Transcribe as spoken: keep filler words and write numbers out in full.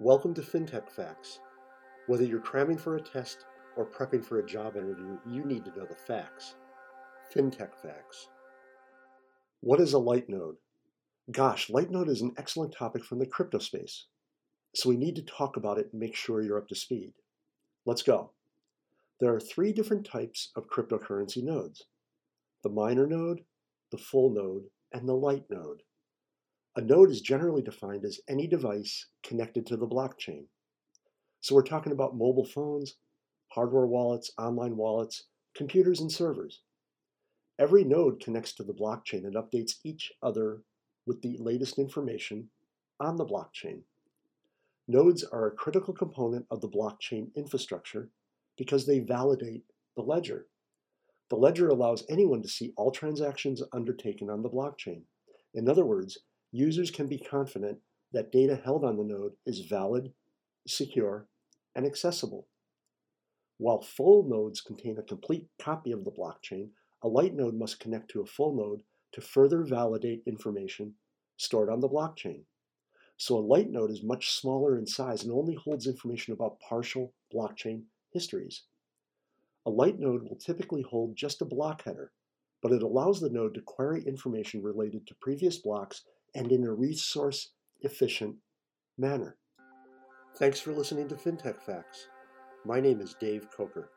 Welcome to FinTech Facts. Whether you're cramming for a test or prepping for a job interview, you need to know the facts. FinTech Facts. What is a light node? Gosh, light node is an excellent topic from the crypto space. So we need to talk about it and make sure you're up to speed. Let's go. There are three different types of cryptocurrency nodes: the miner node, the full node, and the light node. A node is generally defined as any device connected to the blockchain. So we're talking about mobile phones, hardware wallets, online wallets, computers, and servers. Every node connects to the blockchain and updates each other with the latest information on the blockchain. Nodes are a critical component of the blockchain infrastructure because they validate the ledger. The ledger allows anyone to see all transactions undertaken on the blockchain. In other words, users can be confident that data held on the node is valid, secure, and accessible. While full nodes contain a complete copy of the blockchain, a light node must connect to a full node to further validate information stored on the blockchain. So a light node is much smaller in size and only holds information about partial blockchain histories. A light node will typically hold just a block header, but it allows the node to query information related to previous blocks and in a resource-efficient manner. Thanks for listening to FinTech Facts. My name is Dave Coker.